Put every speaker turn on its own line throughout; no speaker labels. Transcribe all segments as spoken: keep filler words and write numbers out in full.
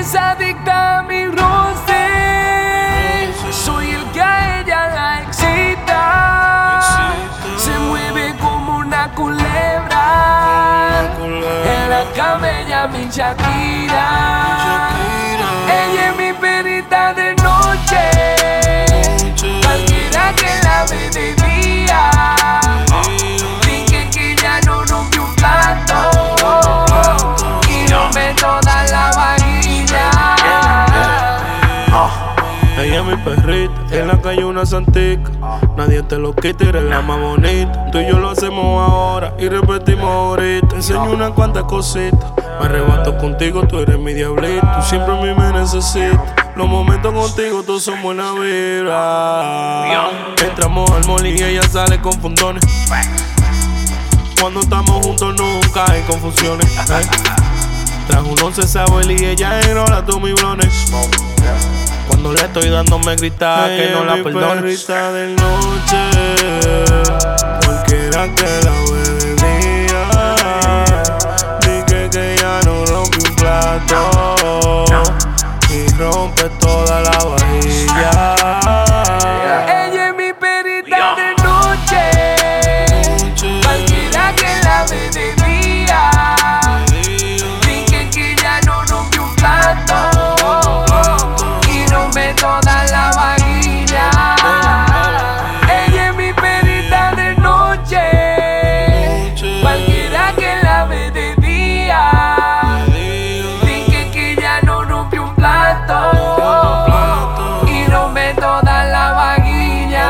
es adicta a mi roce. Soy el que a ella la excita. Se mueve como una culebra. En la cama ella mi Shakira. Ella es mi perrita de noche. Cualquiera que la ve de día dice que ella no rompe un plato y rompe toda la vajilla.
Ella es mi perrita, en la calle una santica. Nadie te lo quita, eres la más bonita. Tú y yo lo hacemos ahora y repetimos ahorita. Te enseño unas cuantas cositas. Me arrebato contigo, tú eres mi diablito. Tú siempre a mí me necesitas. Los momentos contigo, todos son buena vibra. Entramos al mall y ella sale con fundones. Cuando estamos juntos nunca hay confusiones. ¿Eh? Trajo un once sabor y ella enrola todos mis blones. Cuando le estoy dando me grita que no la perdones. Perrita de noche, cualquiera que la ve de día dice que ella no rompe un plato y rompe toda la vajilla.
Ella es mi perrita de noche. Cualquiera que la ve de día dice que ella no rompe un plato y rompe toda la vajilla. Ella es mi perrita de noche. Cualquiera que la ve de día dice que ella no rompe un plato y rompe toda la vajilla.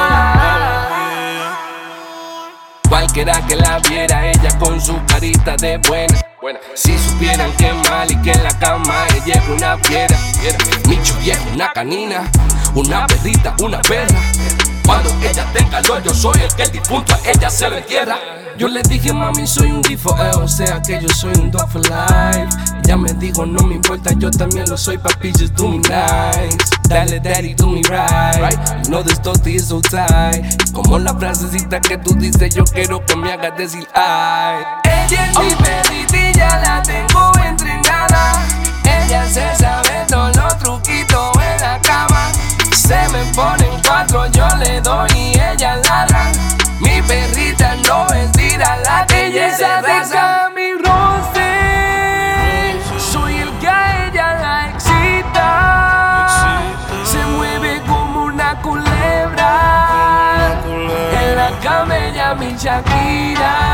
Cualquiera que la viera, ella con su carita de buena. Si supieran que mal y que en la cama ella es una fiera. Mi chuy es una canina, una perrita, una perra. Cuando ella tenga calor, yo soy el que el difunto a ella se lo entierra. Yo le dije, mami, soy un D for L, o sea que yo soy un dog for life. Ella me dijo, no me importa, yo también lo soy, papi, just do me nice. Dale, daddy, do me right. You know this doggy is so tight. Como la frasecita que tú dices, yo quiero que me hagas decir ay. Ella es mi perritilla, la tengo entrenada. Ella se sabe todos los truquitos en la cama. Se me ponen cuatro, yo le doy y ella ladra. Mi perrita no es tira la que ella es adicta a mi roce. Soy el que a ella la excita. Se mueve como una culebra. En la cama ella mi Shakira.